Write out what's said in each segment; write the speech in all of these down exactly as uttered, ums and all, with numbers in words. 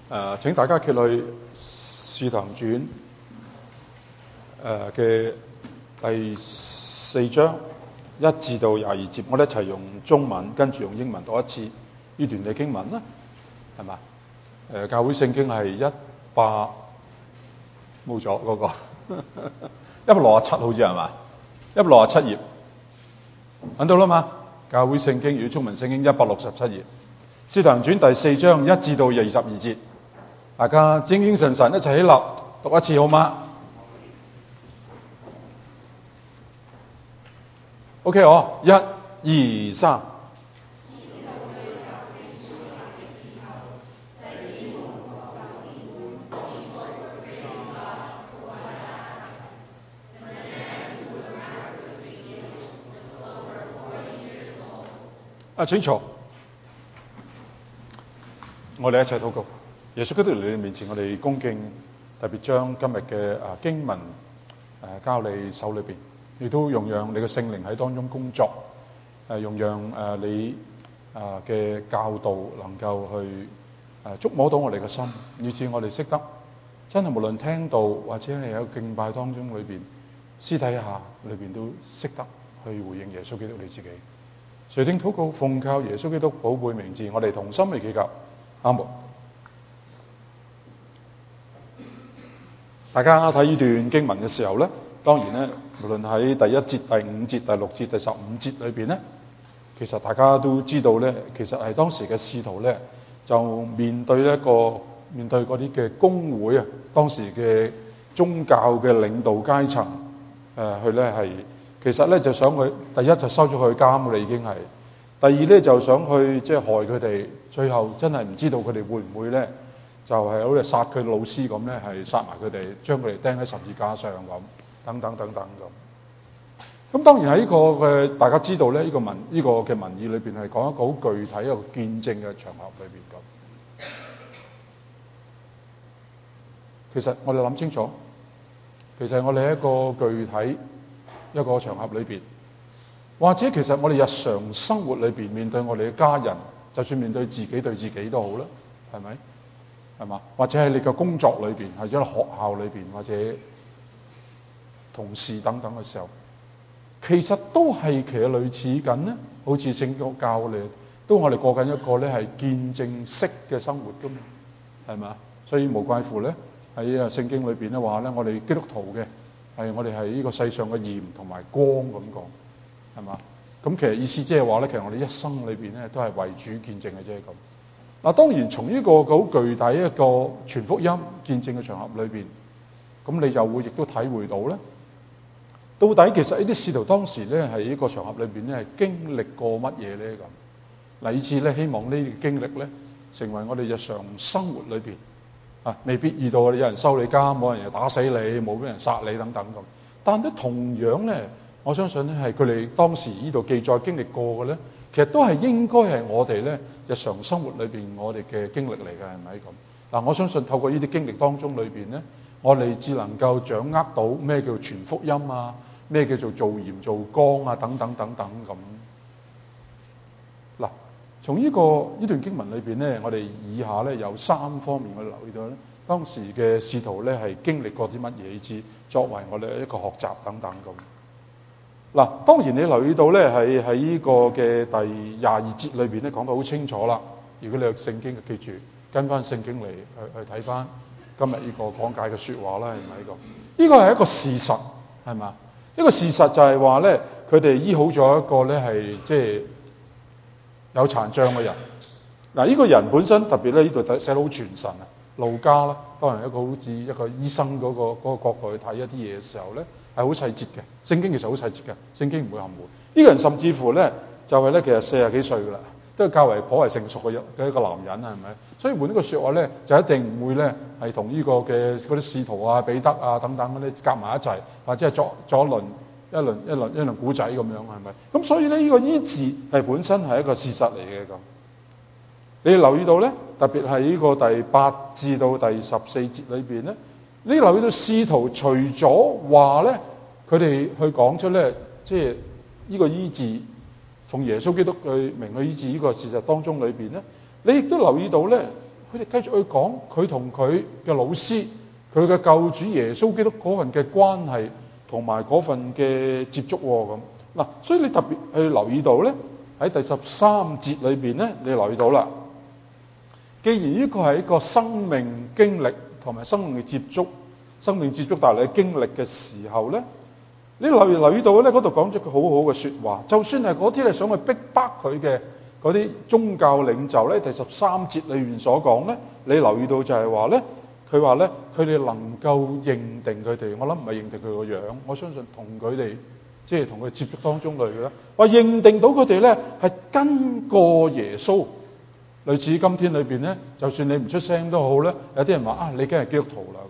誒，請大家揭去《使徒行傳》誒嘅第四章一至到廿二節，我哋一齊用中文跟住用英文讀一次呢段嘅經文啦，係嘛？誒，教會聖經係一百冇咗嗰個一百六十七好似係嘛？一百六十七頁揾到啦嘛？教會聖經如果中文聖經一百六十七頁，《使徒行傳》第四章一至到二十二節。大家精精神神一齊起立讀一次好嗎 ？OK 哦，一、二、三。啊，請坐。我哋一齊禱告。耶穌基督嚟你面前，我哋恭敬，特別將今日嘅啊經文誒交你手裏邊，亦都容讓你嘅聖靈喺當中工作，誒容讓誒你啊嘅教導能夠去誒觸摸到我哋嘅心，以致我哋識得真係無論聽到或者係喺敬拜當中裏邊私底下裏邊都識得去回應耶穌基督你自己。垂聽禱告，奉靠耶穌基督寶貝名字，我哋同心嚟祈求，阿門。大家睇呢段經文嘅時候咧，當然咧，無論喺第一節、第五節、第六節、第十五節裏邊咧，其實大家都知道咧，其實係當時嘅使徒咧，就面對一個面對嗰啲嘅公會啊，當時嘅宗教嘅領導階層，誒佢咧係其實咧就想佢第一就收咗佢監啦，已經係；第二咧就想去即係害佢哋，最後真係唔知道佢哋會唔會咧。就係好似殺佢老師咁咧，係殺埋佢哋，將佢哋釘喺十字架上咁，等等等等咁。咁當然喺呢個嘅大家知道咧，呢、這個文呢、這個嘅文意裏邊係講一個好具體一個見證嘅場合裏邊咁。其實我哋諗清楚，其實我哋喺一個具體一個場合裏邊，或者其實我哋日常生活裏邊面對我哋嘅家人，就算面對自己對自己都好啦，係咪？係嘛？或者喺你嘅工作裏邊，或者喺學校裏邊，或者同事等等嘅時候，其實都係其實類似緊咧，好似聖經教我哋，都我哋過緊一個咧係見證式嘅生活噶嘛，係嘛？所以無怪乎咧喺啊聖經裏邊咧話咧，我哋基督徒嘅係我哋係呢個世上嘅鹽同埋光咁講，係嘛？咁其實意思即係話咧，其實我哋一生裏邊咧都係為主見證嘅啫咁。嗱，當然從呢個好具體一個傳福音見證嘅場合裏邊，咁你就會亦都體會到咧，到底其實呢啲使徒當時咧喺呢個場合裏邊咧係經歷過乜嘢咧咁？嗱，以至咧希望呢啲經歷咧成為我哋日常生活裏邊啊，未必遇到有人收你監，冇人又打死你，冇俾人殺你等等咁。但係同樣咧，我相信咧係佢哋當時呢度記載經歷過嘅咧。其實都係應該係我哋咧日常生活裏邊我哋嘅經歷嚟嘅，係咪咁？嗱，我相信透過呢啲經歷當中裏邊咧，我哋只能夠掌握到咩叫傳福音啊，咩叫做做鹽做光啊，等等等等咁。嗱，從呢個呢段經文裏邊咧，我哋以下咧有三方面我哋留意到咧，當時嘅使徒咧係經歷過啲乜嘢，以至作為我哋一個學習等等咁。嗱，當然你留意到咧，係喺呢個嘅第廿二節裏邊咧講得好清楚啦。如果你有聖經嘅，記住跟翻聖經嚟去去睇翻今日呢個講解嘅説話啦，係咪呢個？呢個係一個事實，係嘛？呢個事實就係話咧，佢哋醫好咗一個咧係即係有殘障嘅人。嗱，呢個人本身特別咧呢度寫得好傳神啊，路加啦，當然一個好似一個醫生嗰個嗰個角度去睇一啲嘢嘅時候咧。係好細節嘅，聖經其實好細節嘅，聖經唔會含糊。呢個人甚至乎咧，就係咧，其實四十幾歲噶啦，都係較為頗為成熟嘅嘅一個男人啊，係咪？所以換呢個説話咧，就一定唔會咧係同呢個嘅嗰啲使徒啊、彼得啊等等嗰啲夾埋一齊，或者係作作一輪一輪一輪一輪古仔咁樣，係咪？咁所以咧，呢個醫治係本身係一個事實嚟嘅咁。你留意到咧，特別係呢個第八至到第十四節裏邊咧。你留意到使徒除咗話咧，佢哋去講出咧，即係呢個醫治，從耶穌基督嘅名去醫治呢個事實當中裏邊咧，你亦都留意到咧， 佢哋繼續去講佢同佢嘅老師、佢嘅救主耶穌基督嗰份嘅關係同埋嗰份嘅接觸喎咁。嗱，所以你特別去留意到咧，喺第十三節裏邊咧，你留意到啦。既然呢個係一個生命經歷同埋生命嘅接觸、生命接觸帶嚟嘅經歷嘅時候咧，你留意留意到咧，嗰度講咗句好好嘅説話。就算係嗰啲係想去逼迫佢嘅嗰啲宗教領袖咧，第十三節裏面所講咧，你留意到就係話咧，佢話咧，佢哋能夠認定佢哋，我諗唔係認定佢個樣，我相信同佢哋即係同佢接觸當中類嘅咧，話認定到佢哋咧係跟過耶穌。類似今天裏邊咧，就算你唔出聲都好咧，有啲人話啊，你梗係基督徒啦，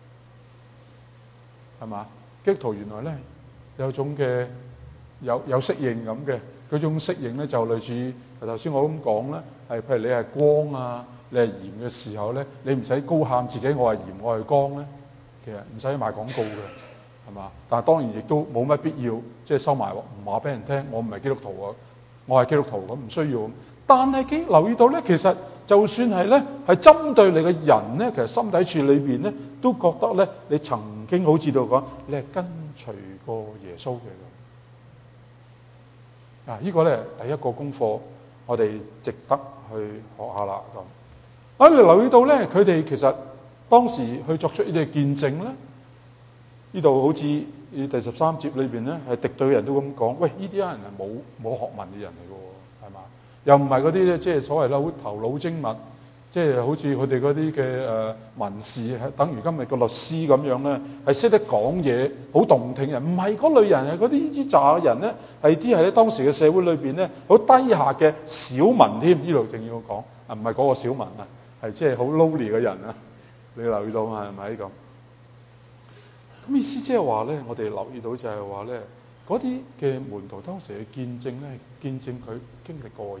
係嘛？基督徒原來咧有種嘅有有適應咁嘅，嗰種適應咧就類似頭先我咁講咧，係譬如你係光啊，你係鹽嘅時候咧，你唔使高喊自己我係鹽，我係光咧，其實唔使賣廣告嘅，係嘛？但係當然亦都冇乜必要，即係收埋唔話俾人聽，我唔係基督徒啊，我係基督徒咁，唔需要。但係佢留意到咧，其實就算係咧，係針對你嘅人咧，其實心底處裏邊咧，都覺得咧，你曾經好似到講，你係跟隨過耶穌嘅。啊，呢個咧第一個功課，我哋值得去學下啦咁。啊，你留意到咧，佢哋其實當時去作出呢啲見證咧，呢度好似第十三節裏邊咧，係敵對嘅人都咁講，喂，呢啲人係冇冇學問嘅人嚟嘅喎，係嘛？又唔係嗰啲咧，即係所謂咧，好頭腦精密，即係好似佢哋嗰啲嘅誒文士，係等於今日個律師咁樣咧，係識得講嘢，好動聽人。唔係嗰類人，係嗰啲呢扎人咧，係啲係喺當時嘅社會裏邊咧，好低下嘅小民添。呢度正要講啊，唔係嗰個小民啊，係即係好 lowly 嘅人啊。你留意到嘛？係咪咁？咁意思即係話咧，我哋留意到就係話咧。嗰啲嘅門徒當時嘅見證咧，見證佢經歷過嘅嘢，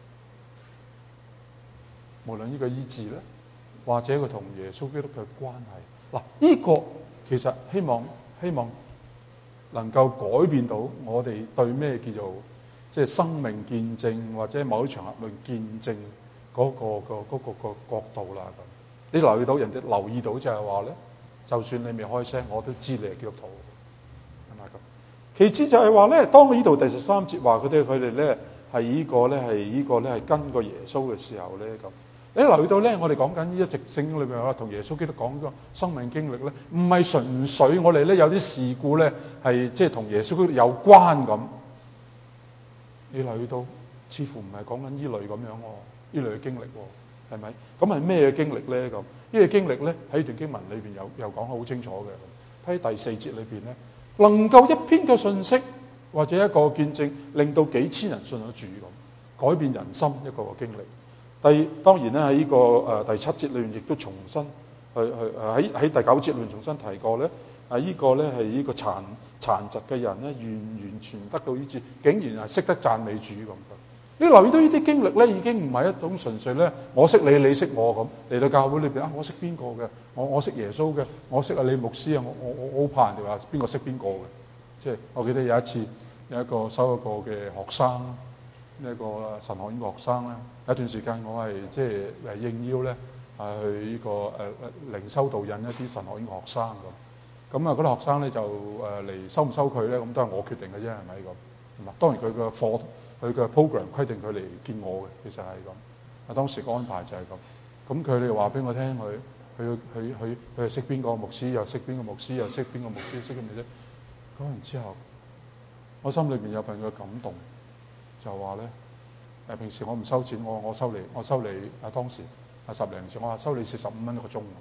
無論呢個醫治咧，或者佢同耶穌基督嘅關係。嗱，呢個其實希望希望能夠改變到我哋對咩叫做即係生命見證，或者某啲場合去見證嗰個個嗰個個角度啦。咁你留意到人哋留意到就係話咧，就算你未開聲，我都知你係基督徒，係咪咁？其次就係話咧，當呢度第十三節話佢哋佢哋咧係呢個咧係呢個咧係跟過耶穌嘅時候咧咁，你留意到咧，我哋講緊呢一直聖經裏邊話同耶穌基督講個生命經歷咧，唔係純粹我哋咧有啲事故咧係即係同耶穌基督有關咁。你留意到，似乎唔係講緊呢類咁樣喎，呢類嘅經歷喎，係咪？咁係咩嘅經歷咧？咁呢個經歷咧喺呢段經文裏邊有又講得好清楚嘅。喺第四節裏邊咧。能夠一篇嘅信息或者一個見證，令到幾千人信咗主咁，改變人心一個經歷。第當然咧喺呢個誒、呃、第七節裏面亦都重新去去誒喺喺第九節裏面重新提過咧，啊、這個、呢個咧係呢個殘殘疾嘅人咧完完全得到醫治，竟然係識得讚美主咁。你留意到呢啲經歷咧，已經唔係一種純粹咧，我識你，你識我咁嚟到教會裏邊啊，我識邊個嘅，我我識耶穌嘅，我識阿李牧師啊，我我我我好怕人哋話邊個識邊個嘅，即係我記得有一次有一個收一個嘅學生，呢一個神學院嘅學生咧，有一段時間我係即係誒應邀咧係去呢個誒誒靈修導引一啲神學院嘅學生咁，咁啊嗰啲學生咧就誒嚟收唔收佢咧，咁都係我決定嘅啫，係咪咁？咁啊，當然佢嘅課。佢嘅 program 規定佢嚟見我嘅，其實係咁。啊，當時個安排就係咁。咁佢哋話俾我聽，佢佢佢佢佢係識邊個牧師，又識邊個牧師，又識邊個牧師，識咁嘅啫。講完之後，我心裏邊有份嘅感動，就話咧誒，平時我唔收錢，我我收你，我收你啊，當時啊十零時，我話收你四十五蚊一個鐘。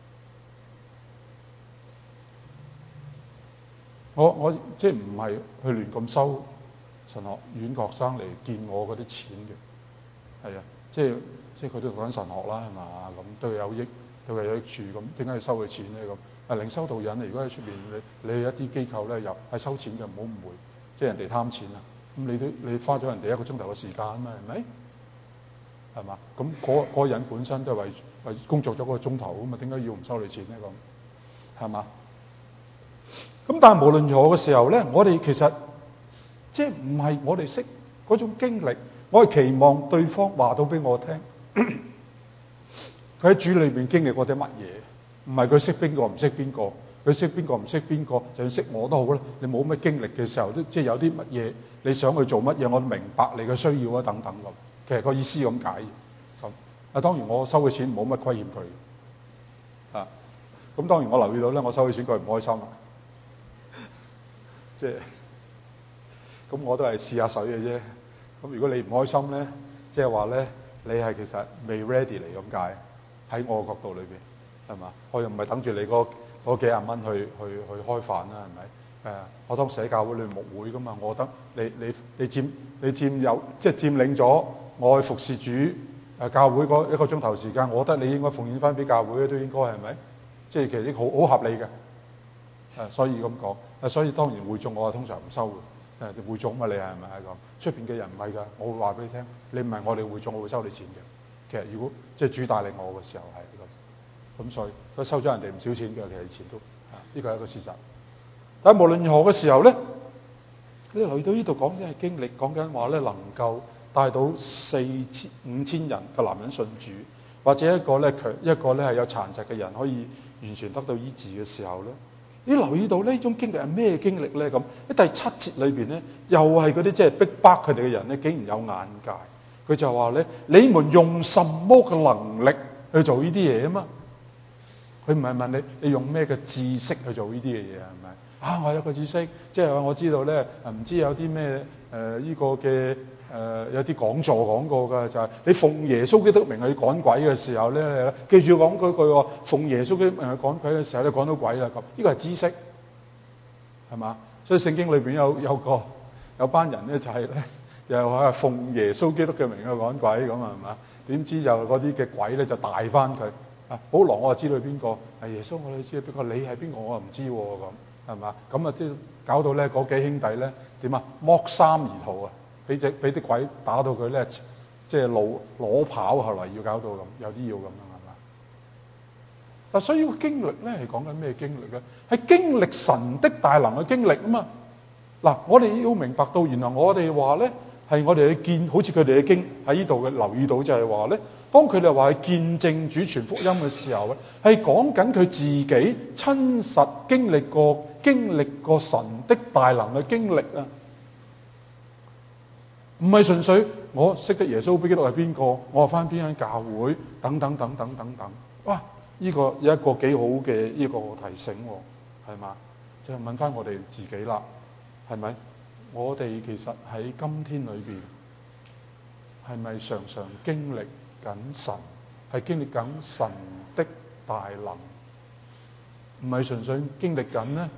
我我即係唔係去亂咁收神學院學生嚟見我嗰啲錢嘅，係啊，即係即係佢都讀緊神學啦，係嘛，咁對佢有益，對佢有益處，咁點解要收佢錢咧？咁啊，靈修導引如果喺出邊你你去一啲機構咧又係收錢嘅，唔好誤會，即係人哋貪錢啊，咁你都你花咗人哋一個鐘頭嘅時間啊嘛，係咪？係嘛？咁嗰嗰個人本身都係為為工作咗嗰個鐘頭，咁啊點解要唔收你錢咧？咁係嘛？咁但係無論如何嘅時候咧，我哋其實即係唔係我哋識嗰種經歷，我係期望對方話到俾我聽。 佢喺主裏邊經歷過啲乜嘢？唔係佢識邊個唔識邊個，佢識邊個唔識邊個，就算識我都好啦。你冇乜經歷嘅時候，都即係有啲乜嘢你想去做乜嘢，我明白你嘅需要啊等等咁。其實個意思咁解咁。啊，當然我收嘅錢冇乜虧欠佢啊。咁當然我留意到咧，我收嘅錢佢唔開心啊。即係咁，我都係試下水嘅啫。咁如果你唔開心咧，即係話咧，你係其實未 ready 嚟咁解。喺我嘅角度裏邊，係嘛？我又唔係等住你嗰嗰幾廿蚊去去去開飯啦，係咪？誒，我當時喺教會裏牧會噶嘛，我覺得你你你佔你佔有即係佔領咗我去服侍主誒教會嗰一個鐘頭時間，我覺得你應該奉獻翻俾教會都應該係咪？即係其實啲好好合理嘅。誒，所以咁講誒，所以當然會眾我係通常唔收嘅。誒，會眾嘛，你係咪係咁？出邊嘅人唔係㗎，我會話俾你聽，你唔係我哋會眾，我會收你錢嘅。其實如果即係主帶領我嘅時候係咁，咁所以佢收咗人哋唔少錢嘅，其實以前都啊，呢個係一個事實。但係無論如何嘅時候咧，你嚟到呢度講緊係經歷，講緊話咧能夠帶到四千五千人嘅男人信主，或者一個咧強一個咧係有殘疾嘅人可以完全得到醫治嘅時候咧，你留意到呢種經歷係咩經歷咧？咁喺第七節裏邊咧，又係嗰啲即係逼迫佢哋嘅人咧，竟然有眼界。佢就話咧：你們用什麼嘅能力去做呢啲嘢啊？嘛，佢唔係問你你用咩嘅知識去做呢啲嘅嘢係咪？啊，我有個知識，即係話我知道咧，唔知有啲咩誒呢個嘅誒、呃、有啲講座講過㗎，就係、是、你奉耶穌基督名去趕鬼嘅時候咧，記住講嗰句喎，奉耶穌基督名去趕鬼嘅時候，你趕到鬼啦咁，呢個係知識係嘛？所以聖經裏邊有有個有班人咧就係、是、咧。又話奉耶穌基督嘅名去趕鬼咁啊，係嘛？點知就嗰啲嘅鬼咧就帶翻佢啊！保羅我就知道邊個係耶穌，我哋知道邊個，你係邊個我又唔知喎咁，係嘛？咁啊即係搞到咧嗰幾兄弟咧點啊？剝衫而逃啊！俾隻俾啲鬼打到佢咧，即係攞攞跑，後來要搞到咁，有啲要咁樣係嘛？嗱，所以個經歷咧係講緊咩經歷咧？係經歷神的大能嘅經歷啊嘛！嗱，我哋要明白到，原來我哋話咧。係我哋去見，好似佢哋嘅經喺呢度嘅留意到就係話咧，當佢哋話去見證主傳福音嘅時候咧，係講緊佢自己親實經歷過、經歷過神的大能嘅經歷啊，唔係純粹我識得耶穌基督係邊個，我翻邊間教會等等等等等等。哇！呢、這個有一個幾好嘅呢個提醒喎，係嘛？就係問翻我哋自己啦，係咪？我哋其實喺今天裏邊係咪常常經歷緊神？係經歷緊神的大能，唔係純粹經歷緊咧，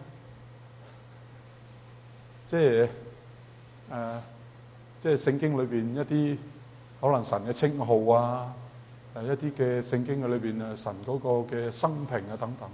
即係誒，即係聖經裏邊一啲可能神嘅稱號啊，誒一啲嘅聖經嘅裏邊誒神嗰個嘅生平啊等等。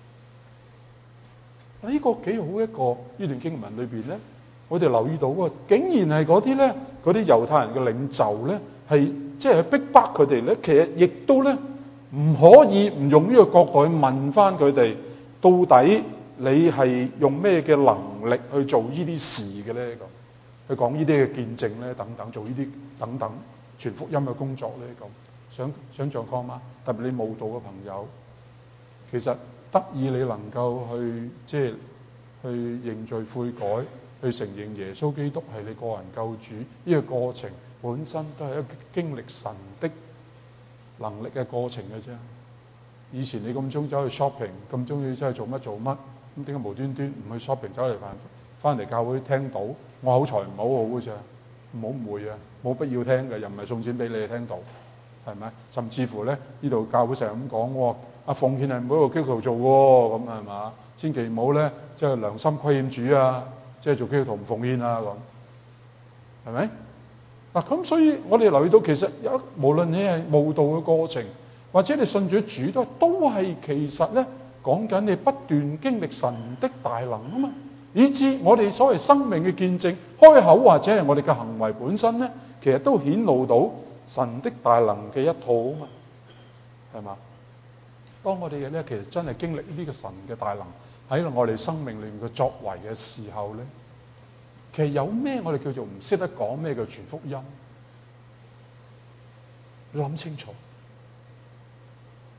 呢、這個幾好一個呢段經文裏邊咧。我哋留意到喎，竟然係嗰啲咧，嗰啲猶太人嘅領袖咧，係即係逼迫佢哋咧。其實亦都咧唔可以唔用呢個角度去問翻佢哋，到底你係用咩嘅能力去做呢啲事嘅咧？咁去講呢啲嘅見證咧，等等，做呢啲等等傳福音嘅工作咧，咁想想像過嗎？特別你慕道嘅朋友，其實得以你能夠去即係去認罪悔改。去承認耶穌基督係你個人救主，呢個過程本身都係一個經歷神的能力嘅過程嘅啫。以前你咁中意走去 shopping，咁中意走去做乜做乜，咁點解無端端唔去 shopping 走嚟翻翻嚟教會聽到？我口才唔好好嘅啫，唔好誤會啊，冇必要聽嘅，又唔係送錢俾你聽到，係咪？甚至乎咧，呢度教會成日咁講，啊奉獻係每一個基督徒做喎，咁係嘛？千祈唔好咧，即係良心虧欠主啊！即係做基督徒唔奉獻啊咁，係咪？嗱咁，所以我哋留意到，其實有無論你係慕道嘅過程，或者你信主主都都係其實咧講緊你不斷經歷神的大能啊嘛，以致我哋所謂生命嘅見證，開口或者係我哋嘅行為本身咧，其實都顯露到神的大能嘅一套啊嘛，係嘛？當我哋嘅咧，其實真係經歷呢個神嘅大能。喺我哋生命裏面嘅作為嘅時候咧，其實有咩我哋叫做唔識得講咩叫傳福音？你諗清楚，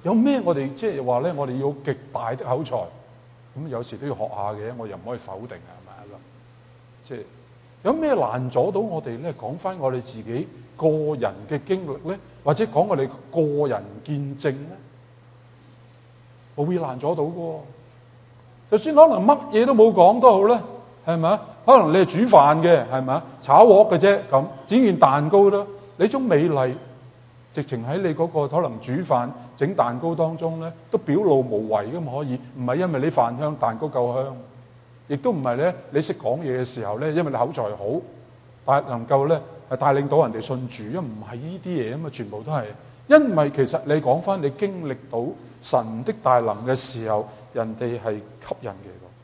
有咩我哋即係話咧，我哋要極大的口才，咁有時都要學下嘅，我又唔可以否定啊，係咪啊？即係有咩難阻到我哋咧講翻我哋自己個人嘅經歷咧，或者講我哋個人見證咧，冇嘢難阻到嘅喎。就算可能乜嘢都冇講都好咧，係咪啊？可能你係煮飯嘅，係咪啊？炒鑊嘅啫，咁整件蛋糕啦，你種美麗，直情喺你嗰個可能煮飯整蛋糕當中咧，都表露無遺嘅嘛可以。唔係因為你飯香，蛋糕夠香，亦都唔係咧你識講嘢嘅時候咧，因為你口才好，但係能夠咧係帶領到人哋信主，因為唔係呢啲嘢啊嘛，全部都係因為其實你講翻你經歷到神的大能嘅時候，人哋係吸引嘅。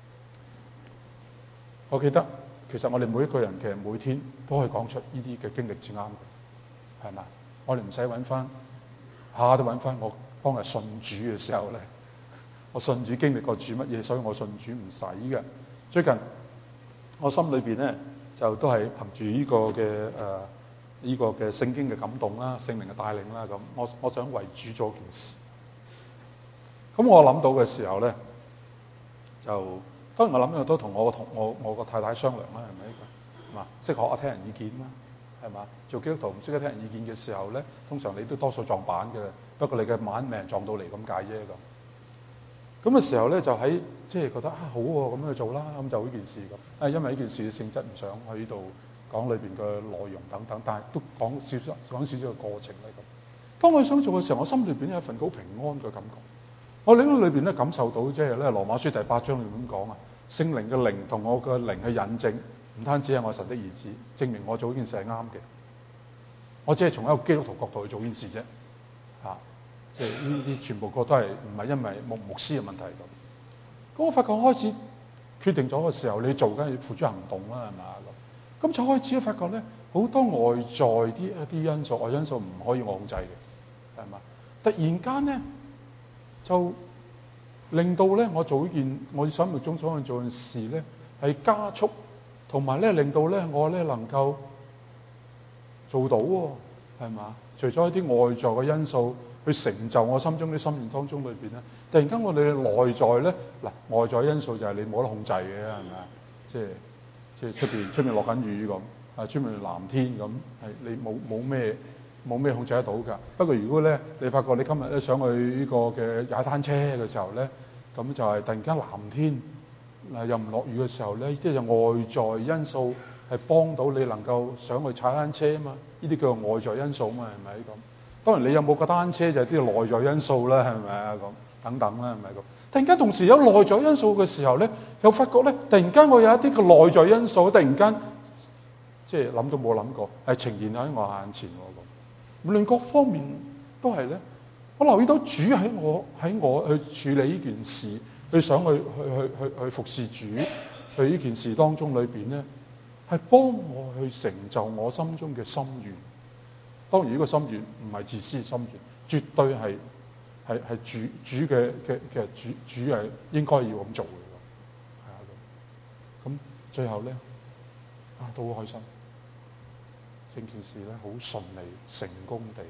我記得其實我哋每一個人其實每天都可以講出呢啲嘅經歷至啱嘅，係嘛？我哋唔使揾翻下都揾翻我當日信主嘅時候咧，我信主經歷過主乜嘢，所以我信主唔使嘅。最近我心裏邊咧就都係憑住呢個嘅誒呢個嘅聖經嘅感動啦、聖靈嘅帶領啦，咁我我想為主做件事。咁我諗到嘅時候咧，就當然我諗嘅都同我同我我個太太商量啦，係咪？係嘛，識學下聽人意見啦，係嘛？做基督徒唔識得聽人意見嘅時候咧，通常你都多數撞板嘅，不過你嘅晚命撞到嚟咁解啫咁。咁嘅時候咧，就喺即係覺得啊好喎，咁去做啦，咁就呢件事咁。啊，因為呢件事嘅性質唔想去呢度講裏邊嘅內容等等，但係都講少少講少少嘅過程咧咁。當我想做嘅時候，我心裏邊有一份好平安嘅感覺。我喺裏邊咧感受到，即係咧羅馬書第八章裏面咁講啊，聖靈嘅靈同我嘅靈去印證，唔單止係我神的兒子，證明我做呢件事係啱嘅。我只係從一個基督徒角度去做呢件事啫，嚇、啊，即係呢啲全部個都係唔係因為牧牧師嘅問題咁。咁我發覺開始決定咗嘅時候，你做梗係要付諸行動啦，係嘛咁。咁就開始發覺咧，好多外在啲一啲因素，外因素唔可以我控制嘅，係嘛？突然間咧，就令到咧我做呢件我心目中想去做件事咧，係加速，同埋咧令到咧我咧能夠做到喎，係嘛？除咗一啲外在嘅因素去成就我心中啲心願當中裏邊咧，突然間我哋內在咧嗱，外在因素就係你冇得控制嘅，係咪啊？即係即係出邊出面落緊雨咁，啊出面藍天咁，係你冇冇咩冇咩控制得到㗎。不過如果咧你發覺你今日咧想去呢個嘅踩單車嘅時候咧，咁就係突然間藍天嗱又唔落雨嘅時候咧，即係外在因素係幫到你能夠想去踩單車啊嘛。呢啲叫做外在因素啊嘛，係咪咁？當然你有冇個單車就係啲內在因素啦，係咪啊咁等等啦，係咪咁？突然間同時有內在因素嘅時候咧，又發覺咧，突然間我有一啲嘅內在因素，突然間即係諗都冇諗過，係呈現喺我眼前喎咁。無論各方面都係咧，我留意到主喺我喺我去處理呢件事，去想去去去去去服侍主，去呢件事當中裏邊咧，係幫我去成就我心中嘅心願。當然呢個心願唔係自私嘅心願，絕對係係係主主嘅嘅嘅主主係應該要咁做嘅。係啊，咁最後咧啊都好開心，整件事咧好順利成功地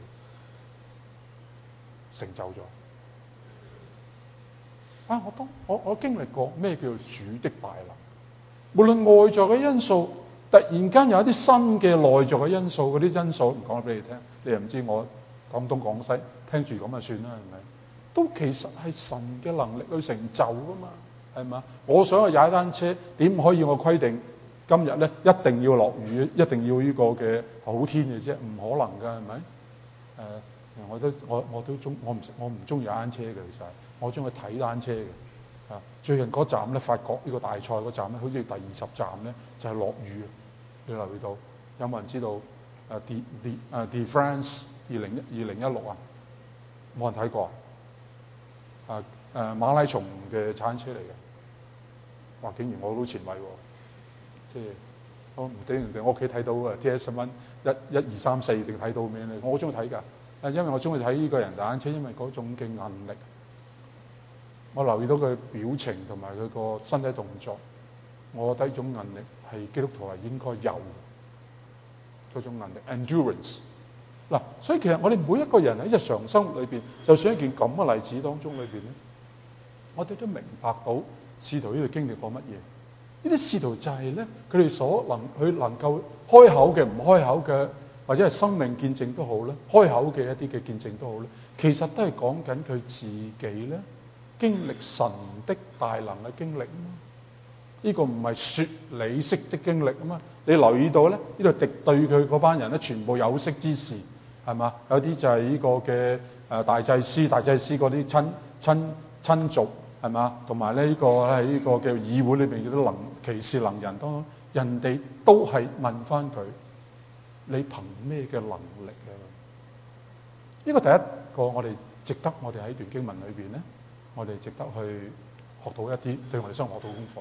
成就咗。啊！我當我我經歷過咩叫做主的大能，無論外在嘅因素，突然間有一啲新嘅內在嘅因素，嗰啲因素唔講俾你聽，你又唔知我廣東廣西聽住咁就算啦，係咪？都其實係神嘅能力去成就噶嘛，係嘛？我想去踩單車，點可以我規定今日咧一定要落雨，一定要呢個嘅好天嘅啫？唔可能㗎，係咪？誒、呃，我都我我都中我唔我唔中意踩單車嘅，其實我中意睇單車嘅。啊！最近嗰站咧，法國呢個大賽嗰站咧，好似第二十站咧，就係、是、落雨。你留意到有冇人知道？誒 De De 誒 De France 二零一二零一六啊，冇人睇過啊！誒、呃、馬拉松嘅踩單車嚟嘅，哇！竟然我好前衞喎，即係我唔定人哋我屋企睇到啊 T S 蚊一一二三四定睇到咩咧？我好中意睇㗎，誒，因為我中意睇呢個人踩單車，因為嗰種嘅韌力。我留意到佢表情同埋佢個身體動作，我覺得呢種韌力係基督徒係應該有嗰種韌力 endurance。 嗱，所以其實我哋每一個人喺日常生活裏邊，就算一件咁嘅例子當中裏邊咧，我哋都明白到使徒呢度經歷過乜嘢。呢啲使徒就係咧，佢哋所能佢能夠開口嘅、唔開口嘅，或者係生命見證都好咧，開口嘅一啲嘅見證都好咧，其實都係講緊佢自己咧經歷神的大能嘅經歷啊嘛。呢個唔係説理式的經歷啊嘛。你留意到咧，呢度敵對佢嗰班人咧，全部有識之士，係嘛？有啲就係呢個嘅誒大祭司，大祭司嗰啲親親親族係嘛？同埋咧呢個喺呢個嘅議會裏邊嘅能奇士能人當中，人哋都係問翻佢：你憑咩嘅能力啊？呢個第一個我哋值得我哋喺段經文裏邊咧，我哋值得去學到一啲對我哋生活學到功課。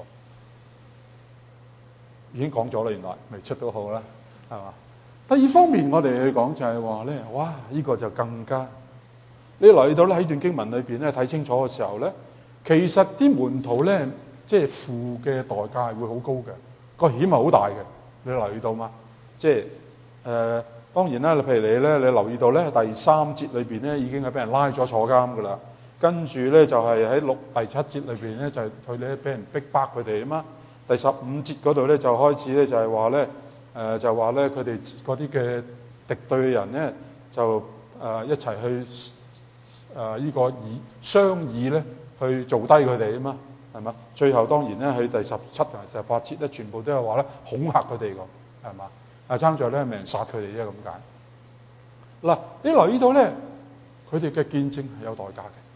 已經講咗啦，原來未出到號啦，係嘛？第二方面，我哋去講就係話咧，哇！呢個就更加你留意到咧喺段經文裏邊咧睇清楚嘅時候咧，其實啲門徒咧即係付嘅代價係會好高嘅，個險係好大嘅。你留意到嘛？即係誒當然啦，譬如你咧，你留意到咧第三節裏邊咧已經係俾人拉咗坐監㗎啦，跟住咧就係喺六第七節裏邊咧就係佢哋俾人逼迫佢哋啊嘛。第十五節嗰度咧就開始咧就係話咧誒就話咧佢哋嗰啲嘅敵對嘅人咧就誒、呃、一齊去誒呢、呃這個議商議咧去做低佢哋啊嘛，係嘛？最後當然咧喺第十七同十八節咧全部都係話咧恐嚇佢哋個係嘛？啊爭在咧係咪人殺佢哋啫咁解？嗱，你留意到咧佢哋嘅見證係有代價嘅，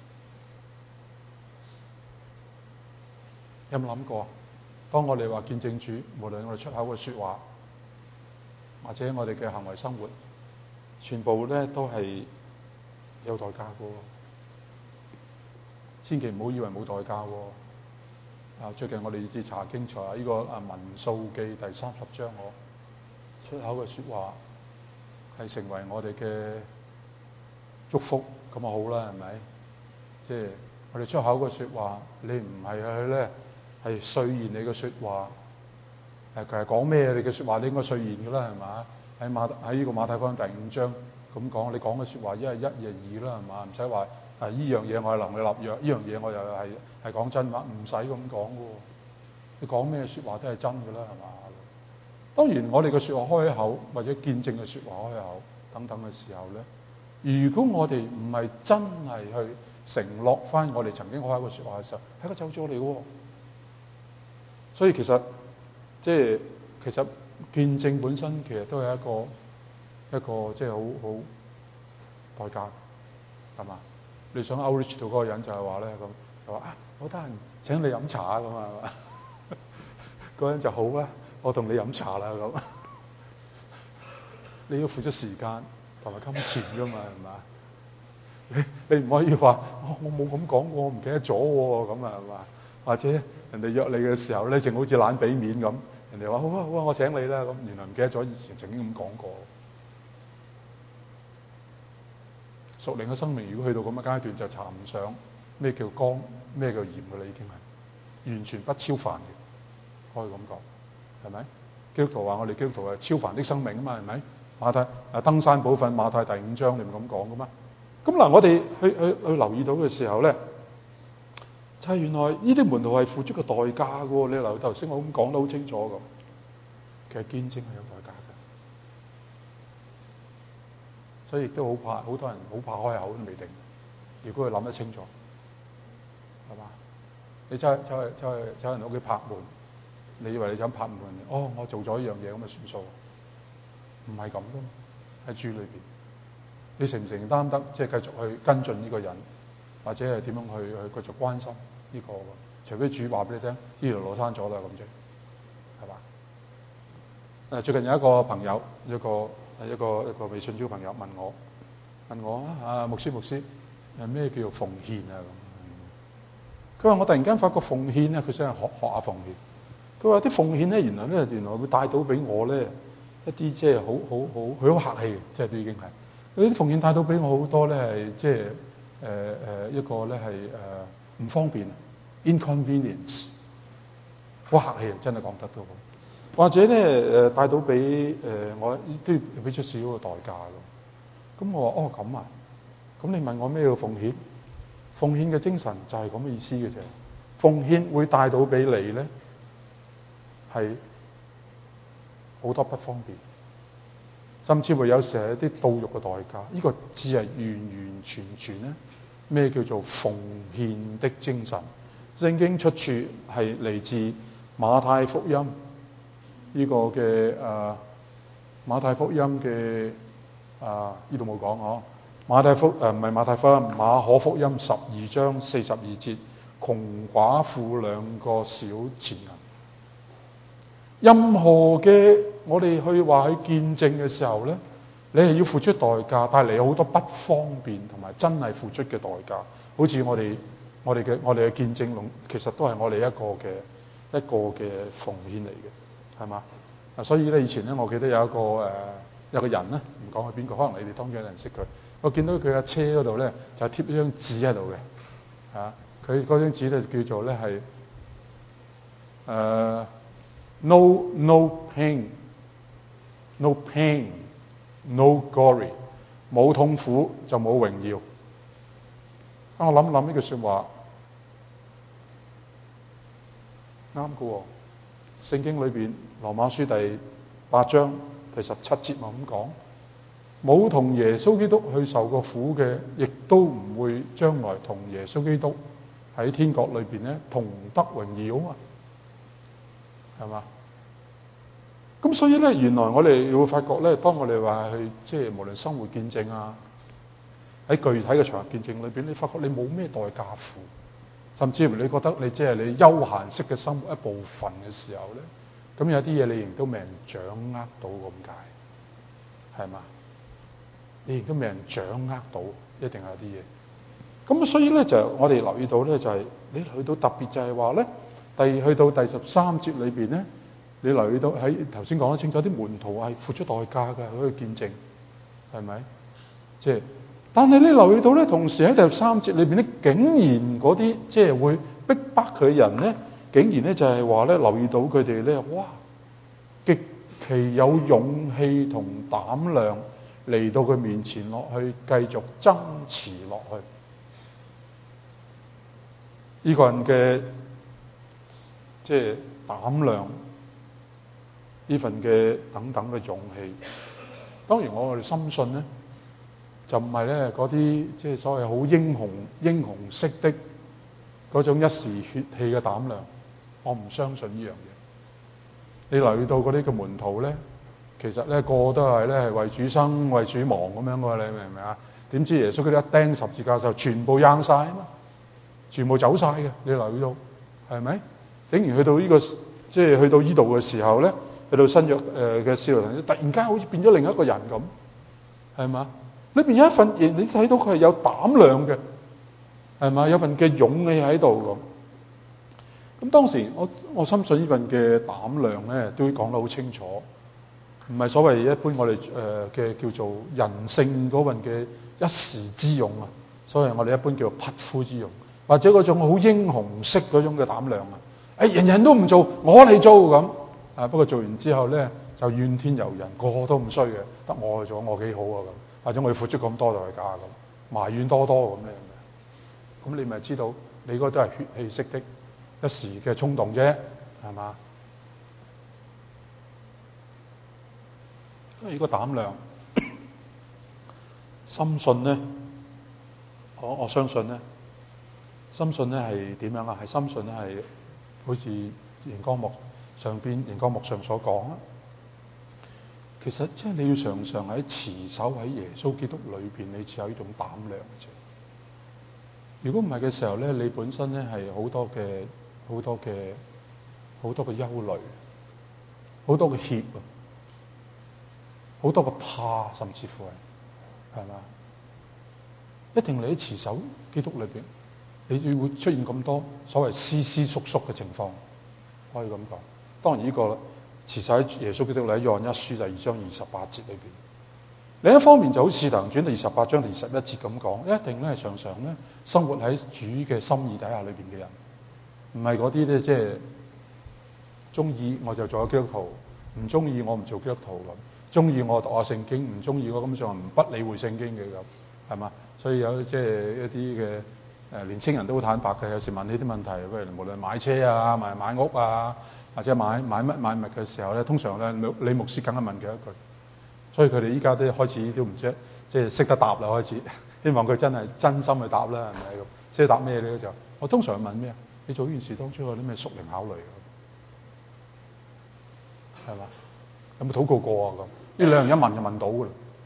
有冇諗過？當我哋話見證主，無論我哋出口嘅説話，或者我哋嘅行為生活，全部咧都係有代價嘅。千祈唔好以為冇代價喎。啊，最近我哋至查經查呢個啊民數記第三十章，我出口嘅説話係成為我哋嘅祝福，咁啊好啦，係咪？即係我哋出口嘅説話，你唔係去咧。係兌現你嘅説話，誒佢係講咩？你嘅説話你應該兌現嘅啦，係嘛？喺馬喺呢個馬太福音第五章咁講，你講嘅説話一係一，二係二啦，係嘛？唔使話誒呢樣嘢我係能力立約，呢樣嘢我又係係講真話，唔使咁講嘅喎。你講咩説話都係真嘅啦，係嘛？當然我哋嘅説話開口或者見證嘅説話開口等等嘅時候咧，如果我哋唔係真係去承諾翻我哋曾經開口嘅説話嘅時候，係個走咗嚟嘅喎。所以其實即係其實見證本身其實都係一個一個即係好好代價，係嘛？你想 outreach 到嗰個人就係話咧咁就話啊，我得閒請你飲茶咁啊，係嘛？嗰人就好啦，我同你飲茶啦咁。你要付出時間同埋金錢㗎嘛，係嘛？你你唔可以話我我冇咁講過，我唔記得咗喎咁啊，係嘛？或者人哋約你嘅時候咧，淨好似懶俾面咁，人哋話好啊好啊，我請你啦咁，原來唔記得咗以前曾經咁講過。屬靈嘅生命如果去到咁嘅階段，就查唔上咩叫光，咩叫鹽㗎啦，已經係完全不超凡嘅，可以咁講，係咪？基督徒話我哋基督徒係超凡的生命啊嘛，係咪？馬太啊登山寶訓馬太第五章你唔咁講㗎嘛？咁嗱，我哋去去去留意到嘅時候咧。就係原來呢啲門徒係付出個代價嘅喎，你留意頭先我咁講得好清楚咁，其實見證係有代價嘅，所以亦都好怕，好多人好怕開口都未定。如果佢諗得清楚，係嘛？你走去走去走去走人屋企拍門，你以為你想拍門？哦，我做咗一樣嘢咁就算數，唔係咁噶嘛。喺主裏邊，你承唔承擔得即係繼續去跟進呢個人，或者係點樣去去繼續關心？呢、這個除非主話俾你聽，呢條路閂咗啦咁啫，係嘛？誒最近有一個朋友，一個係一個一個未信主嘅朋友問我，問我啊，牧師牧師，誒咩叫做奉獻啊咁？佢話我突然間發覺奉獻咧，佢想學學下奉獻。佢話啲奉獻咧，原來咧原來會帶到俾我咧一啲即係好好好佢好客氣嘅，即係都已經係嗰啲奉獻帶到俾我好多咧係即係誒誒一個咧係誒唔方便。inconvenience， 好客氣啊，真係講得都好。或者咧誒帶到俾誒我都要俾出少少個代價咯。 咁我話哦咁啊，咁你問我咩叫奉獻？奉獻嘅精神就係咁嘅意思嘅啫。奉獻會帶到俾你咧係好多不方便，甚至會有時係一啲侮辱嘅代價。呢、這個只係完完全全咧咩叫做奉獻的精神。聖經出處係嚟自馬太福音呢個嘅誒、呃、馬太福音嘅啊呢度冇講嗬。馬太福誒唔係馬太福音，馬可福音十二章四十二節，窮寡婦兩個小錢銀。任何嘅我哋去話去見證嘅時候咧，你係要付出代價，帶嚟好多不方便，同埋真係付出嘅代價。好似我哋我哋嘅我哋嘅見證龍，其實都係我哋一個嘅一個嘅奉獻嚟嘅，係嘛？啊，所以咧以前咧，我記得有一個誒、呃、有個人咧，唔講係邊個，可能你哋當中有人識佢。我見到佢架車嗰度咧，就貼一張紙喺度嘅，嚇佢嗰張紙咧叫做咧係誒 no no pain no pain no glory， 冇痛苦就冇榮耀。啊，我諗諗呢句説話啱嘅喎，聖經裏邊羅馬書第八章第十七節咪咁講。冇同耶穌基督去受過苦嘅，亦都唔會將來同耶穌基督喺天國裏邊咧同得榮耀啊！係嘛？咁所以咧，原來我哋會發覺咧，當我哋話去即係無論生活見證啊，喺具體嘅場合見證裏邊，你發覺你冇咩代價付，甚至乎你覺得你即係你休閒式嘅生活一部分嘅時候咧，咁有啲嘢你亦都未人掌握到咁解，係嘛？你亦都未人掌握到，一定有啲嘢。咁所以咧就我哋留意到咧就係、是、你去到特別就係話咧，第去到第十三節裏邊咧，你留意到喺頭先講得清楚，啲門徒係付出代價嘅去見證，係咪？即係，但係你留意到咧，同時喺第十三節裏邊咧，竟然嗰啲即係會逼迫佢嘅人咧，竟然咧就係話咧留意到佢哋咧，哇，極其有勇氣同膽量。嚟到佢面前落去，繼續爭持落去。呢、這個人嘅即係膽量，呢份嘅等等嘅勇氣。當然我哋深信咧，就唔係咧嗰啲即係所謂好英雄英雄式的嗰種一時血氣嘅膽量。我唔相信呢樣嘢。你留意到嗰啲嘅門徒咧？其實咧個個都係咧係為主生為主亡咁樣嘅，你明唔明啊？點知耶穌佢哋一釘十字架時候，全部扔晒啊嘛，全部走晒嘅。你留意到係咪？竟然去到呢、這個即係去到呢度嘅時候咧，去到新約誒嘅使徒行傳，突然間好似變咗另一個人咁，係嘛？裏邊有一份嘢，你睇到佢係有膽量嘅，係嘛？有份嘅勇氣喺度咁。咁當時我我深信呢份嘅膽量咧，都講得好清楚。唔係所謂一般我哋誒嘅叫做人性嗰份嘅一時之勇啊，所謂我哋一般叫做匹夫之勇，或者嗰種好英雄式嗰種嘅膽量啊！誒、哎，人人都唔做，我嚟做咁啊！不過做完之後咧，就怨天尤人，個個都唔衰嘅，得我去做，我幾好啊咁，或者我要付出咁多代價咁，埋怨多多咁咧，咁你咪知道你嗰都係血氣式的一時嘅衝動啫，係嘛？呢個膽量，深信咧，我我相信咧，深信咧係點樣啊？係深信咧係好似熒光幕上邊熒光幕上所講啦。其實即係你要常常喺持守喺耶穌基督裏邊，你才有呢種膽量啫。如果唔係嘅時候咧，你本身咧係好多嘅好多嘅好多嘅憂慮，好多嘅怯啊。好多個怕，甚至乎係，係嘛？一定你喺持守基督裏邊，你會出現咁多所謂斯斯縮縮嘅情況，可以咁講。當然呢個持守喺耶穌基督裏，喺約翰一書第二章二十八節裏邊。另一方面就好似《使徒行傳》第二十八章第二十一節咁講，一定咧係常常咧生活喺主嘅心意底下裏邊嘅人，唔係嗰啲咧即係中意我就做咗基督徒，唔中意我唔做基督徒咁。 中意我讀下聖經，唔中意我根本上唔不理會聖經嘅咁，係嘛？所以有即係一啲嘅誒年青人都好坦白嘅，有時問呢啲問題，譬如無論買車啊、買買屋啊，或者買買乜買物嘅時候咧，通常咧李牧師梗係問佢一句，所以佢哋依家都開始都唔知即係識得答啦，開始希望佢真係真心去答啦，係咪咁？即係答咩咧就我通常問咩？你做呢件事當中有啲咩屬靈考慮？係嘛？有冇禱告過啊？咁呢兩樣一問就問到㗎啦。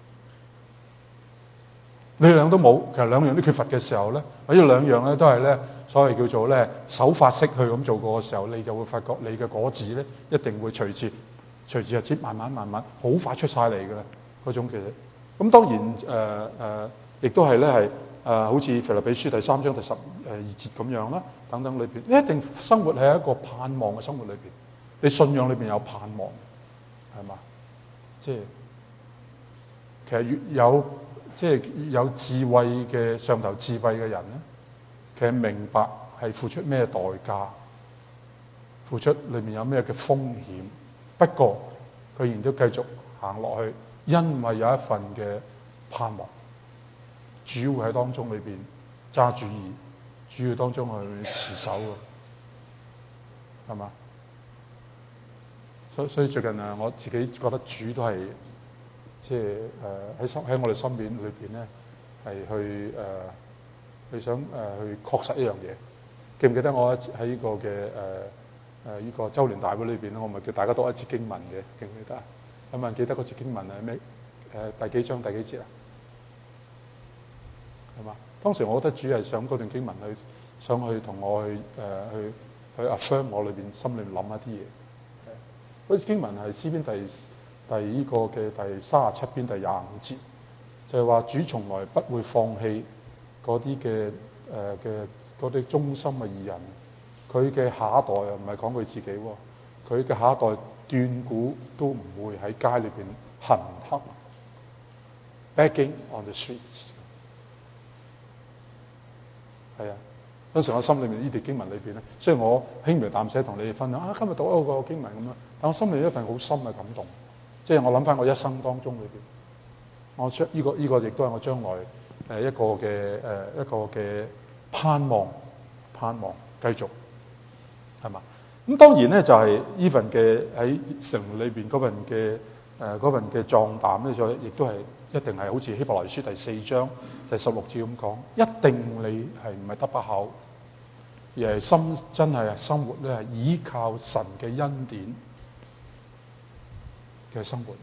呢兩樣都冇，其實兩樣都缺乏嘅時候咧，或者兩樣咧都係咧所謂叫做咧手法式去咁做過嘅時候，你就會發覺你嘅果子咧一定會隨住隨住日子慢慢慢慢好快出晒嚟㗎啦嗰種其實。咁當然誒誒、呃呃，亦都係咧係誒，好似腓立比書第三章第十誒二節咁樣啦，等等裏邊，你一定生活喺一個盼望嘅生活裏邊，你信仰裏邊有盼望，係嘛？即係其實越有。即係有智慧嘅上頭智慧嘅人咧，其實明白係付出咩代價，付出裏面有咩嘅風險。不過佢仍然都繼續行落去，因為有一份嘅盼望，主會喺當中裏邊揸主意，主要當中去持守嘅，係嘛？所以所以最近啊，我自己覺得主都係。即係誒喺心喺我哋心面裏邊咧，係去誒、呃、去想誒、呃、去確實一樣嘢。記唔記得我喺呢個嘅誒誒呢個週年大會裏邊咧，我咪叫大家讀一節經文嘅，記唔記得啊？有冇人記得嗰節經文係咩？誒、呃、第幾章第幾節啊？係嘛？當時我覺得主係想嗰段經文去想去同我去誒、呃、去去 affirm 我裏邊心裏諗一啲嘢。嗰節經文係詩篇第。第呢個嘅第三十七篇第廿五節，就係、是、話主從來不會放棄嗰啲嘅誒嘅嗰啲忠心嘅義人，佢嘅下一代啊，唔係講佢自己喎，佢嘅下一代斷估都唔會喺街裏邊行乞 begging on the streets。係啊，當時我心裏面呢段經文裏邊咧，雖然我輕描淡寫同你哋分享啊，今日讀一個經文咁樣，但我心裏一份好深嘅感動。即係我諗翻我一生當中裏邊，我將呢、這個呢、這個亦都係我將來誒一個嘅誒、呃、一個嘅盼望，盼望繼續係嘛？咁當然咧就係呢份嘅喺城裏邊嗰份嘅誒嗰份嘅壯膽咧，就亦都係一定係好似希伯來書第四章第十六節咁講，一定你係唔係得把口，而係心真係生活咧係依靠神嘅恩典嘅生活，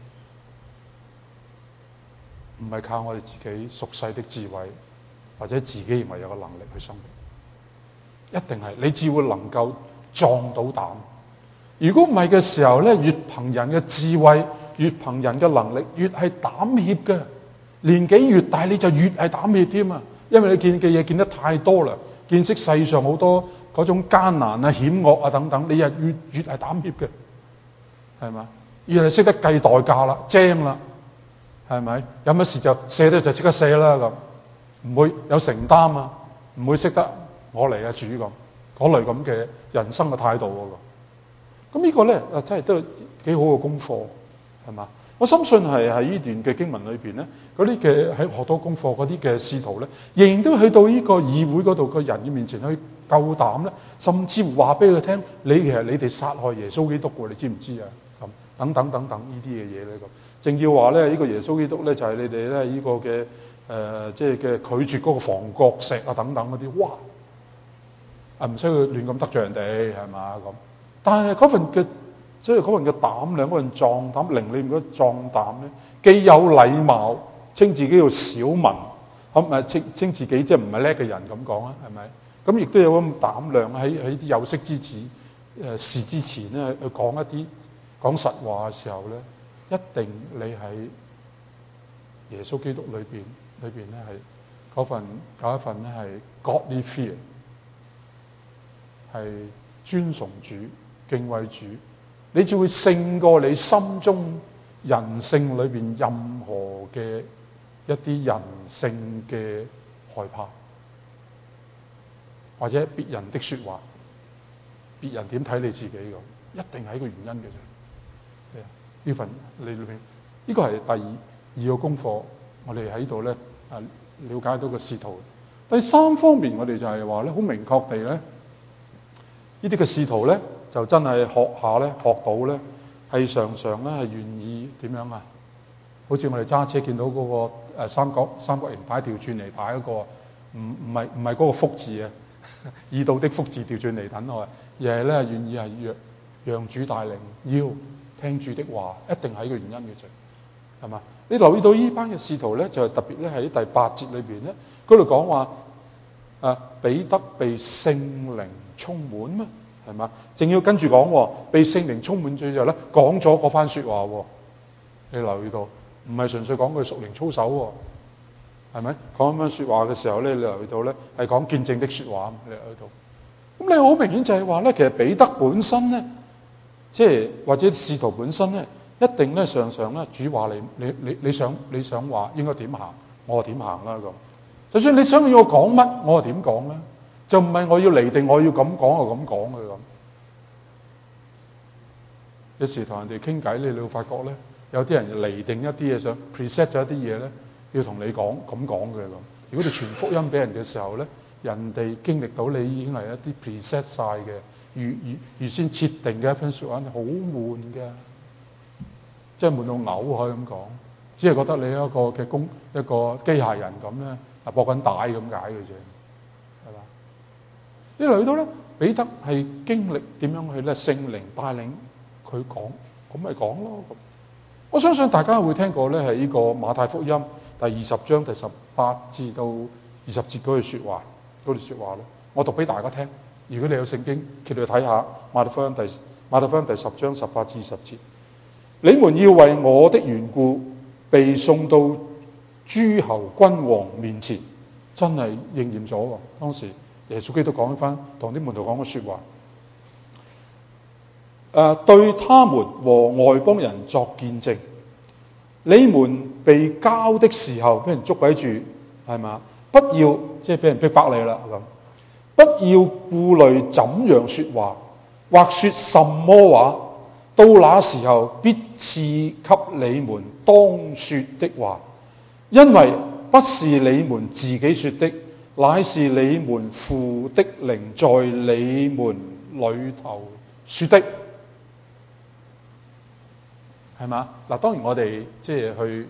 唔係靠我哋自己俗世的智慧或者自己認為有個能力去生活，一定係你只會能夠壯到膽。如果唔係嘅時候咧，越憑人嘅智慧，越憑人嘅能力，越係膽怯嘅。年紀越大，你就越係膽怯添啊！因為你見嘅嘢見得太多啦，見識世上好多嗰種艱難啊、險惡啊等等，你又越越係膽怯嘅，係嘛？越係識得計代價啦，精啦，係咪？有乜事就射得就即刻射啦咁，唔會有承擔啊，唔會識得我嚟啊主咁，嗰類咁嘅人生嘅態度喎。咁呢個咧啊真係都幾好嘅功課，係嘛？我深信係喺呢段嘅經文裏邊咧，嗰啲嘅喺學到功課嗰啲嘅使徒咧，仍然都去到呢個議會嗰度嘅人嘅面前去夠膽咧，甚至乎話俾佢聽：你其實你哋殺害耶穌基督喎，你知唔知啊？咁等等等等呢啲嘅嘢咧咁，正要話咧呢個耶穌基督咧就係你哋咧呢個嘅誒即係嘅拒絕嗰個房角石啊等等嗰啲，哇！啊唔需要亂咁得罪人哋係嘛咁，但係嗰份嘅。即係嗰份嘅膽量，嗰份壯膽，靈裏面嗰壯膽咧，既有禮貌，稱自己叫小民，咁唔係稱稱自己即係唔係叻嘅人咁講啊？係咪？咁亦都有咁膽量喺喺啲有識之士誒、呃、事之前咧，去講一啲講實話嘅時候咧，一定你喺耶穌基督裏邊裏邊咧係嗰份有一份咧係 godly fear，係尊崇主、敬畏主。你就會勝過你心中人性裏邊任何嘅一啲人性嘅害怕，或者別人的說話，別人點睇你自己咁，一定係一個原因嘅啫。呢份你裏邊呢個係第二二個功課，我哋喺度咧啊了解到個使徒。第三方面，我哋就係話咧，好明確地咧，呢啲嘅使徒咧，就真係學下咧，學到咧，係常常咧係願意點樣啊？好似我哋揸車見到嗰、那個、誒、三角三角形牌調轉嚟打嗰個，唔唔係唔係嗰個福字啊，二度的福字調轉嚟等我，而係咧願意係讓讓主帶領，要聽主的話，一定係一個原因嘅啫，係嘛？你留意到呢班嘅使徒咧，就係、是、特別咧喺第八節裏邊咧，嗰度講話啊彼得被聖靈充滿嘛，係嘛？正要跟住講被聖靈充滿咗之後咧，講咗嗰番説話，你留意到？唔係純粹講佢屬靈操守喎，係咪？講咁樣説話嘅時候咧，你留意到咧係講見證的説話，你留意到。咁你好明顯就係話咧，其實彼得本身咧，即係或者使徒本身咧，一定咧常常咧主話你，你你你想你想話應該點行，我就點行啦咁。就算你想要我講乜，我就點講啦，就唔係我要嚟定我要咁講就咁講嘅咁。有時同人哋傾偈，你你會發覺咧。有啲人嚟定一啲嘢想 preset 咗一啲嘢咧，要同你講咁講嘅咁。如果你傳福音俾人嘅時候咧，人哋經歷到你已經係一啲 preset 晒嘅預預預先設定嘅一番説話，好悶嘅，即係悶到嘔可以咁講。只係覺得你一個嘅工一個機械人咁咧，啊駁緊帶咁解嘅啫，係嘛？你嚟到咧，彼得係經歷點樣去咧聖靈帶領佢講，咁咪講咯。我相信大家會聽過咧，係呢個馬太福音第二十章第十八至到二十節嗰句説話，嗰句説話咧，我讀俾大家聽。如果你有聖經，揭去睇下馬太福音第馬太福音第十章十八至二十節。你們要為我的緣故被送到諸侯君王面前，真係應驗咗喎。當時耶穌基督講翻同啲門徒講嘅説話。誒、呃、對他們和外邦人作見證，你們被交的時候，俾人捉鬼住，係嘛？不要即係俾人逼迫你啦咁，不要顧慮怎樣説話，或説什麼話，到那時候必賜給你們當説的話，因為不是你們自己説的，乃是你們父的靈在你們裏頭説的。係嘛？嗱，當然我哋即係去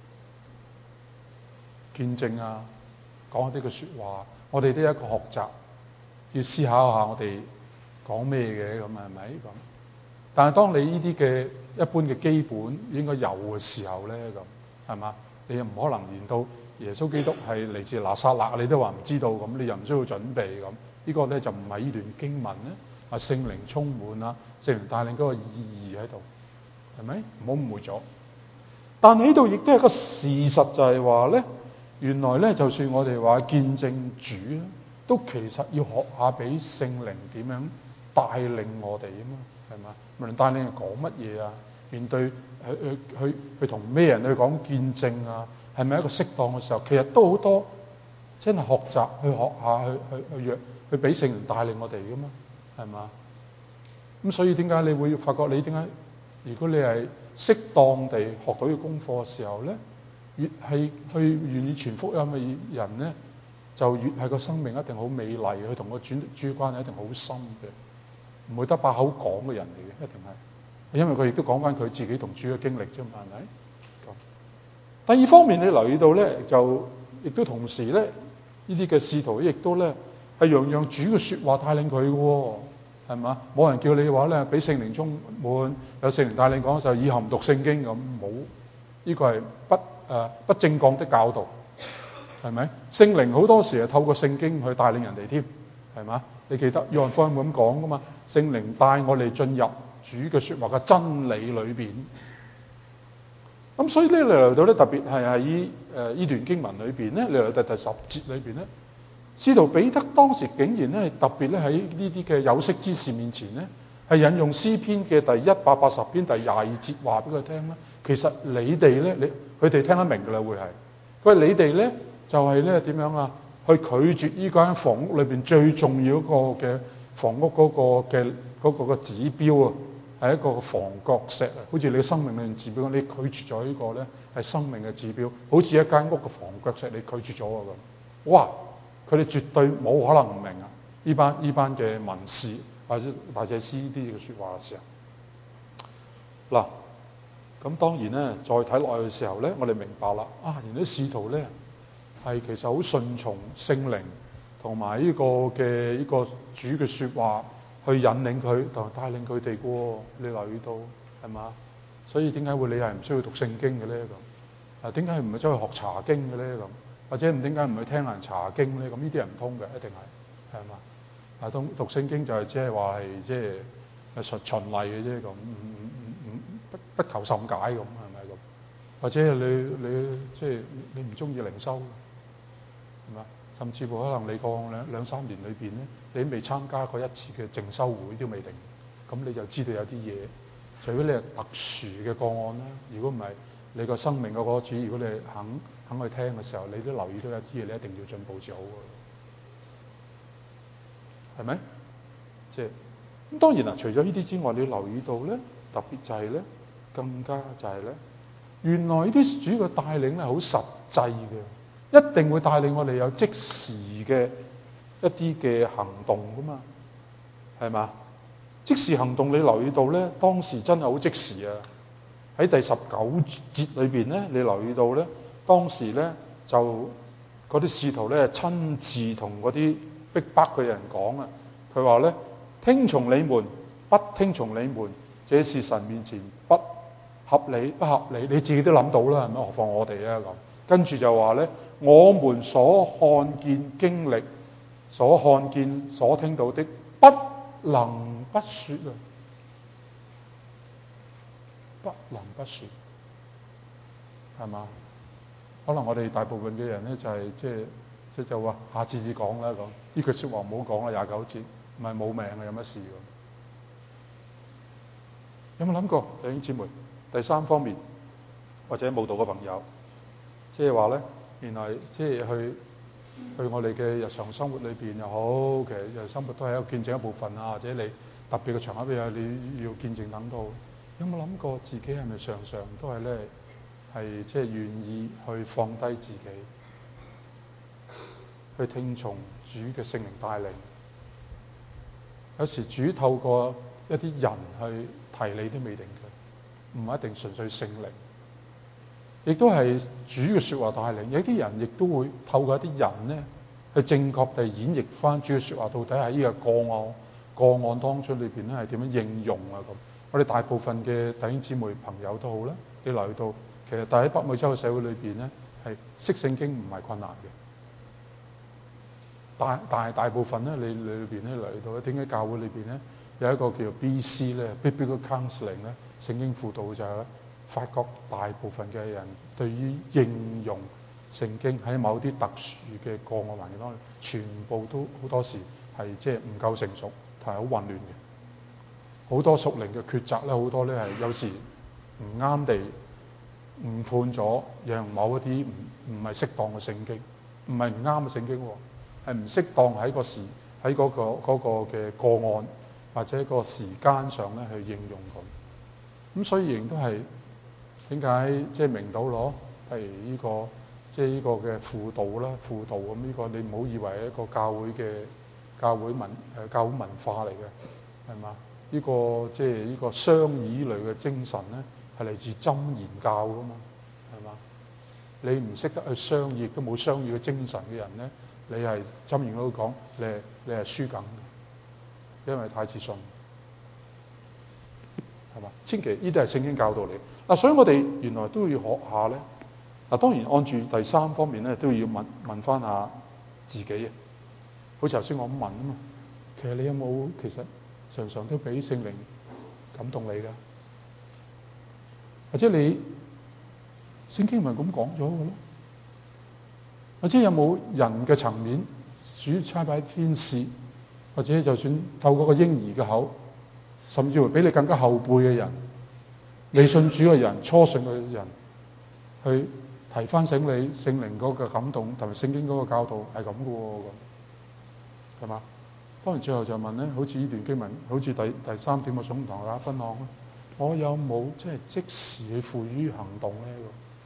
見證啊，講一啲嘅説話，我哋都有一個學習，要思考下我哋講咩嘅咁，係咪咁？但係當你呢啲嘅一般嘅基本應該有嘅時候咧，咁係嘛？你又唔可能連到耶穌基督係嚟自拿撒勒，你都話唔知道咁，你又唔需要準備咁。呢個咧就唔係呢段經文咧，啊聖靈充滿啊，聖靈帶領嗰個意義喺度。係咪？唔好誤會咗。但係呢度亦都係個事實，就係話咧，原來咧，就算我哋話見證主咧，都其實要學下俾聖靈點樣帶領我哋啊嘛，係嘛？無論帶領講乜嘢啊，面對去去去去同咩人去講見證啊，係咪一個適當嘅時候？其實都好多真係學習去學下去去去約去俾聖靈帶領我哋噶嘛，係嘛？咁所以點解你會發覺你點解？如果你係適當地學到呢個功課嘅時候咧，越係去願意傳福音嘅人咧，就越係個生命一定好美麗，佢同個主主關係一定好深嘅，唔會得把口講嘅人嚟嘅，一定係，因為佢亦都講翻佢自己同主嘅經歷啫嘛，係咪？第二方面你留意到咧，就亦都同時咧，呢啲嘅使徒亦都咧係樣樣主嘅説話帶領佢嘅喎。係嘛？冇人叫你話咧，俾聖靈充滿，有聖靈帶領講就以後唔讀聖經咁，冇，呢個係不誒、呃、不正確的教導，係咪？聖靈好多時係透過聖經去帶領人哋添，係嘛？你記得約翰福音咁講噶嘛？聖靈帶我哋進入主嘅説話嘅真理裏邊。咁所以呢，你嚟到咧，特別係喺誒呢段經文裏邊咧，你嚟到第十節裏邊咧。使徒彼得當時竟然咧係特別咧喺呢啲嘅有識之士面前咧，係引用詩篇嘅第一百八十篇第廿二節話俾佢聽啦。其實你哋咧，你佢哋聽得明㗎啦，會係佢話你哋咧就係咧點樣啊？去拒絕呢間房屋裏邊最重要嗰個嘅房屋嗰個嘅嗰個嘅指標啊， 係一個防角石啊，好似你嘅生命嘅指標，你拒絕咗呢個咧係生命嘅指標，好似一間屋嘅防腳石，你拒絕咗啊咁。哇！佢哋絕對冇可能唔明啊！呢班呢班嘅文士或者大祭司呢啲嘅説話嘅時候，嗱，咁當然咧，再睇落去嘅時候咧，我哋明白啦。啊，原來啲使徒咧係其實好順從聖靈同埋呢個嘅呢個主嘅説話去引領佢同帶領佢哋嘅喎。你留意到係嘛？所以點解會你係唔需要讀聖經嘅咧咁？啊，點解唔係走去學查經嘅咧咁？或者唔點解唔去聽人查經咧？咁呢啲係唔通嘅，一定係係嘛？啊，讀讀聖經就係只係話係即係係循循例嘅啫咁，唔唔唔唔不不求甚解咁，係咪咁？或者你你即係你唔中意靈修係嘛？甚至乎可能你過兩兩三年裏邊咧，你都未參加過一次嘅靜修會都未定，咁你就知道有啲嘢，除非你係特殊嘅個案啦。如果唔係，你個生命嘅果子，如果你肯肯去聽嘅時候，你都留意到有啲嘢，你一定要進步至好嘅，係咪？即係咁當然啦，除咗呢啲之外，你留意到咧，特別就係咧，更加就係咧，原來呢啲主嘅帶領係好實際嘅，一定會帶領我哋有即時嘅一啲嘅行動噶嘛，係嘛？即時行動，你留意到咧，當時真係好即時啊！喺第十九節裏邊咧，你留意到咧，當時咧就嗰啲使徒咧親自同嗰啲逼迫嘅人講啊，佢話咧：聽從你們，不聽從你們，這是神面前不合理、不合理。你自己都諗到啦，係咪？何況我哋啊咁。跟住就話咧：我們所看見、經歷、所看見、所聽到的，不能不說啊！不能不說，係嘛？可能我哋大部分嘅人咧就係即係即係就話下次至講啦咁。呢句説話唔好講啦，廿九節唔係冇命啊，有乜事咁？有冇諗過弟兄姊妹？第三方面或者慕道嘅朋友，即係話咧，原來即係去去我哋嘅日常生活裏邊又好，其實日常生活都係一個見證一部分啊，或者你特別嘅場合嘅你要見證等到。有冇諗過自己係咪常常都係咧係即係願意去放低自己，去聽從主嘅聖靈帶領？有時主透過一啲人去提你都未定嘅，唔係一定純粹聖靈，亦都係主嘅説話帶領。有啲人亦都會透過一啲人咧去正確地演繹翻主嘅説話，到底喺呢個個案個案當中裏邊咧係點樣應用啊咁。我哋大部分嘅弟兄姊妹朋友都好啦，你留意到其實但喺北美洲嘅社會裏邊咧，係識聖經唔係困難嘅。大大大部分咧，你裏邊咧留意到咧，點解教會裏邊咧有一個叫做 B C 咧 Biblical Counseling 咧聖經輔導，就係咧發覺大部分嘅人對於應用聖經喺某啲特殊嘅個案環境當中，全部都好多時係即係唔夠成熟同埋好混亂嘅。好多屬靈嘅抉擇咧，好多咧係有時唔啱地誤判咗，讓某一啲唔唔係適當嘅聖經，唔係唔啱嘅聖經喎，係唔適當喺個時喺嗰個嗰個嘅個案或者個時間上咧去應用咁。咁所以仍都係點解即係明道咯？係呢個即係呢個嘅輔導啦，輔導咁呢個你唔好以為係一個教會嘅教會文誒教會文化嚟嘅，係嘛？呢個即係呢個商議類嘅精神咧，係嚟自箴言教噶嘛，係嘛？你唔識得去商議，亦都冇商議嘅精神嘅人咧，你係箴言都講，你係你係輸緊嘅，因為太自信，係嘛？千祈呢啲係聖經教導你嗱，所以我哋原來都要學下咧。嗱，當然按住第三方面咧，都要問問翻下自己啊。好似頭先我咁問啊嘛，其實你有冇其實？常常都俾聖靈感動你噶，或者你聖經唔係咁講咗嘅咯？或者有冇人嘅層面，主差派天使，或者就算透過個嬰兒嘅口，甚至乎比你更加後輩嘅人，未信主嘅人、初信嘅人，去提翻醒你聖靈嗰個感動同埋聖經嗰個教導係咁嘅喎，咁係嘛？ 當然最後就問咧，好似呢段經文，好似第第三點我想同大家分享咧，我有冇即係即時去付於行動咧？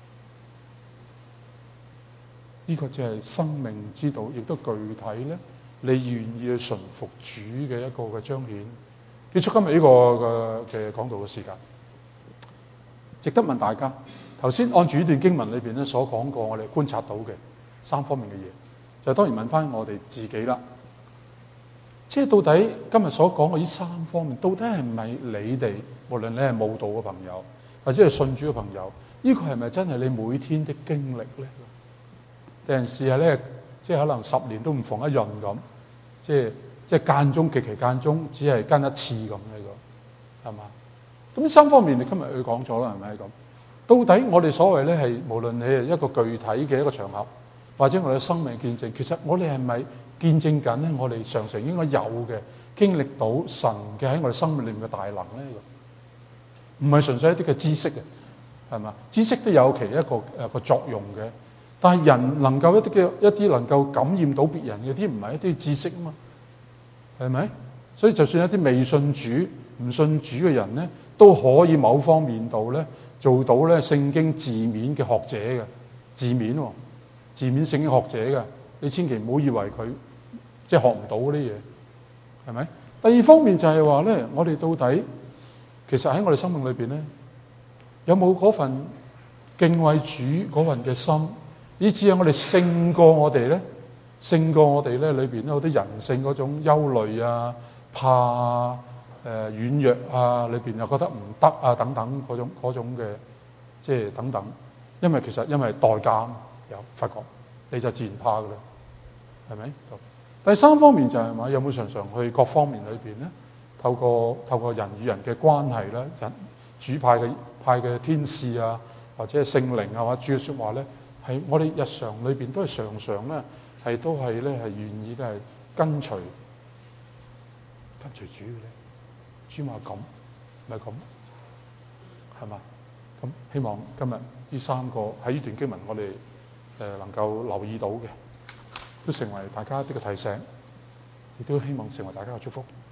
呢、這個就係生命之道，亦都具體咧，你願意去順服主嘅一個嘅彰顯。結束今日呢個嘅嘅講道嘅時間，值得問大家。頭先按住呢段經文裏邊咧所講過，我哋觀察到嘅三方面嘅嘢，就當然問翻我哋自己啦。即係到底今日所講嘅呢三方面，到底係唔係你哋，無論你係慕道嘅朋友，或者係信主嘅朋友，呢、這個係咪真係你每天的經歷咧？有陣時係咧，即係可能十年都唔逢一閏咁，即係即係間中極其間中，只係跟一次咁呢個，係嘛？咁三方面你今日佢講咗啦，係咪咁？到底我哋所謂咧係無論你係一個具體嘅一個場合，或者我哋生命見證，其實我哋係咪見證緊咧？我哋常常應該有嘅經歷到神嘅喺我哋生命裏面嘅大能咧？唔係純粹一啲嘅知識嘅，係嘛？知識都有其一個誒個作用嘅，但係人能夠一啲嘅一啲能夠感染到別人嘅啲，唔係一啲知識啊嘛，係咪？所以就算一啲未信主、唔信主嘅人咧，都可以某方面度咧做到咧聖經字面嘅學者嘅字面喎、哦，字面聖經學者嘅，你千祈唔好以為佢即係學唔到嗰啲嘢，係咪？第二方面就係話咧，我哋到底其實喺我哋生命裏邊咧，有冇嗰份敬畏主嗰份嘅心，以至係我哋勝過我哋咧，勝過我哋咧裏邊咧有啲人性嗰種憂慮啊、怕啊、誒、呃、軟弱啊，裏邊又覺得唔得啊等等嗰種嗰種嘅，即係等等。因為其實因為代價有發覺，你就自然怕㗎啦，係咪？第三方面就係話有冇常常去各方面裏邊咧，透過透過人與人嘅關係咧，人主派嘅派嘅天使啊，或者係聖靈啊，或者主嘅説話咧，係我哋日常裏邊都係常常咧，係都係咧係願意咧係跟隨跟隨主嘅咧。主話咁，咪咁，係嘛？咁希望今日呢三個喺呢段經文，我哋誒能夠留意到嘅，都成為大家一啲嘅提醒，亦都希望成為大家嘅祝福。